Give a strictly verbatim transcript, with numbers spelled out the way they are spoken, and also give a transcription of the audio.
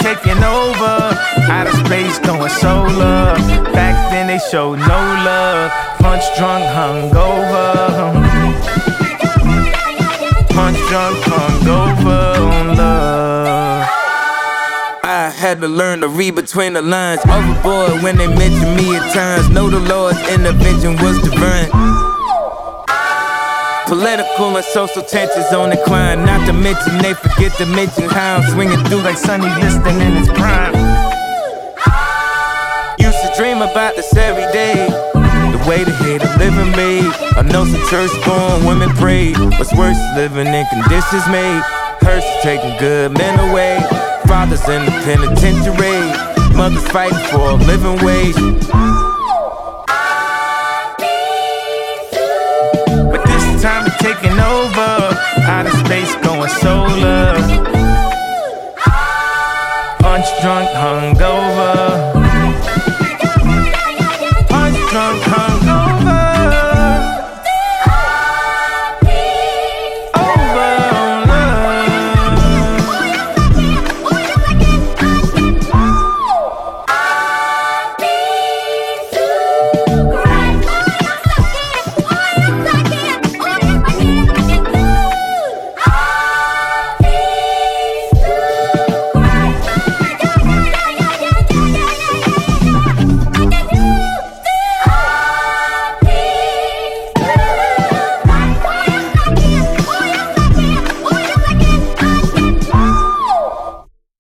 taking over. Outer space going solar. Back then they showed no love. Punch drunk, hungover. Punch drunk, hungover on love. I had to learn to read between the lines. Overboard when they mention me at times. Know the Lord's intervention was divine. Political and social tensions on decline. Not to mention they forget to mention how I'm swinging through like Sonny Liston in his prime. Used to dream about this every day. The way the hater living made. I know some church-going women pray. What's worse is living in conditions made. Hearse is taking good men away. Fathers in the penitentiary. Mothers fighting for a living wage. But this time it's taking over.